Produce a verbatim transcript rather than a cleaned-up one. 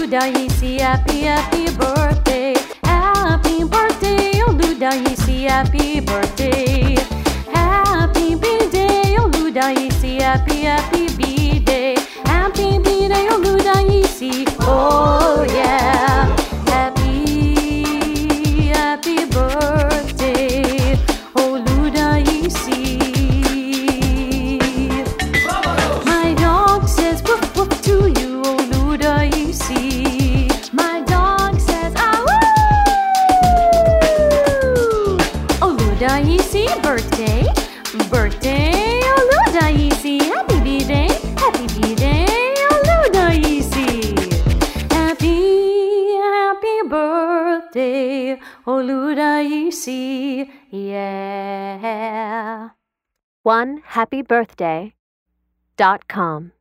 Oludaisi, happy, happy birthday. Happy birthday, Oludaisi, happy birthday. Happy B-day, Oludaisi, happy, happy B-day. Happy B-day, Oludaisi, oh yeah. Happy, happy birthday, Oludaisi. My dog says woof woof to you, Oludaisi. My dog says ah woo. Oludaisi, birthday, birthday, Oludaisi. Happy B-day, happy B-day, Oludaisi. Happy, happy birthday, Oludaisi. Yeah. one happy birthday dot com